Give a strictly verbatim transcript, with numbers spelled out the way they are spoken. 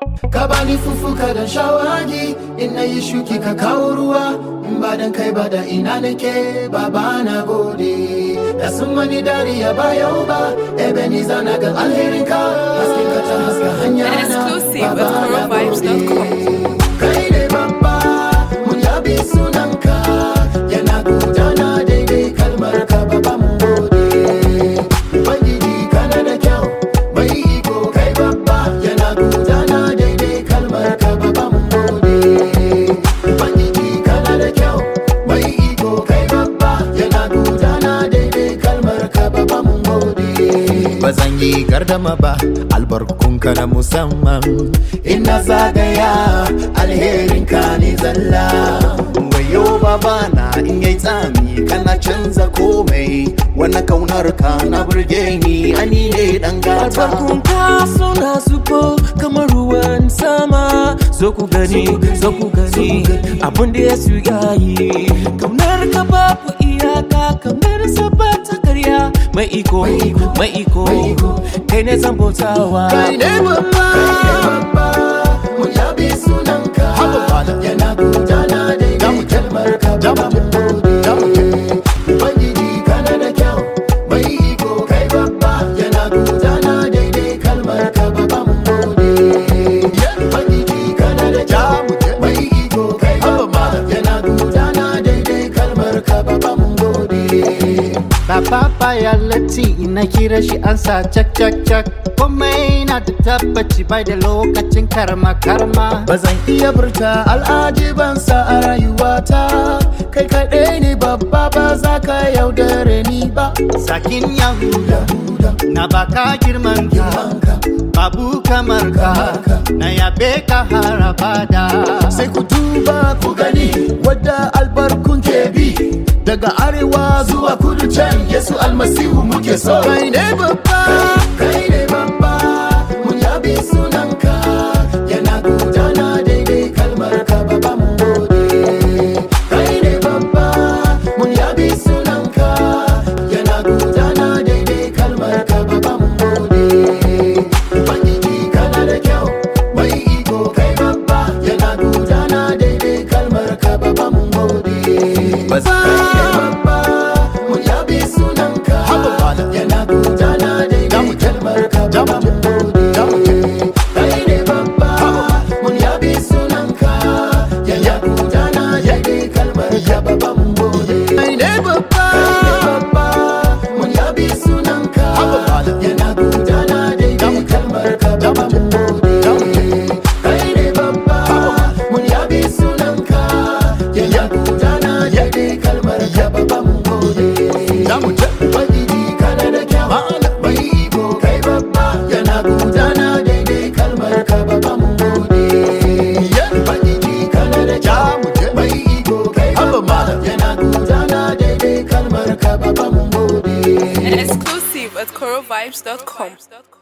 Ka bani fufuka da shawagi, in na yi shuki ka kawo ruwa. In ba dan kai ba da ina nake, baba na gode. Da sun mani dariya ba yau ba, Ebenezer na ga alherinka. Hasken ka ta haska hanya na, Exclusive with baba na Koro Vibes dot com. gode. Kai ne babba, mun yabi sunanka. Yana gudana daidai kalmar ka, baba mun gode. Ubangiji kana da kyau, mai iko kai babba. Yana gudana daidai kalmar ka, baba mun gode. Ubangiji kana da kyau, mai iko kai babba. Yana gudana daidai kalmar ka, baba mun gode. Ba zan yi gardama ba, albarkunka na musamman. Ina zagaya alherinka ne zalla. Wayo baba na in yayi tsami kana canza komai. Wannan kaunar ka na burge ni, ani ne dan gata. Albarkunka suna zubo kamar ruwan sama. Zo ku gani, zo ku gani abin da Yesu ya yi. Kaunar ka babu iyaka, kaunar sa ba ta karya. Mai iko, mai iko, kai ne zan bautawa. Kai ne babba, mun yabi sunanka. Yana gudana daidai kalmar ka, baba mun gode. Ubangiji kana da kyau, mai iko kai babba. Yana gudana daidai kalmar ka, baba mun gode. Ubangiji kana da kyau, mai iko kai babba. Yana gudana daidai kalmar ka, baba mun gode. Baba ya latti ina kira shi ansa cak cak cak. Komai na da tabbaci bai da lokacin karma karma. Ba zan iya furta al'ajibansa a rayuwata. Kai kaɗai ne babba, ba za ka yaudare ni ba. Sakin Yahuda na baka girman ka, babu kamar ka, na yabe ka har abada. Sai ku duba ku gani wadda albarkun ke bi. Daga arewa zuwa kudu can Yesu almasihu muke so. Kai ne babba, kai ne babba, mun yabi sunanka. Yana gudana daidai kalmar ka, baba mun gode. Kai ne babba, mun yabi sunanka. Yana gudana daidai kalmar ka, baba mun gode. Ubangiji kana da kyau, mai iko kai babba. Yana gudana daidai kalmar ka, baba mun gode. Mun yabi sunanka. Yana gudana daidai kalmar ka, baba mun gode. Kai ne babba, mun yabi sunanka. Yana gudana daidai kalmar ka, baba mun gode. Kai ne babba, mun yabi sunanka. Yana gudana daidai kalmar ka, baba mun gode. Kai ne babba, mun yabi sunanka. Yana gudana daidai kalmar ka, baba mun gode. Ubangiji kana da kyau, mai iko kai babba. Yana gudana daidai kalmar ka, baba mun gode. Ubangiji kana da kyau, mai iko kai babba. Yana gudana daidai kalmar ka, baba mun gode. Exclusive at Koro Vibes dot com.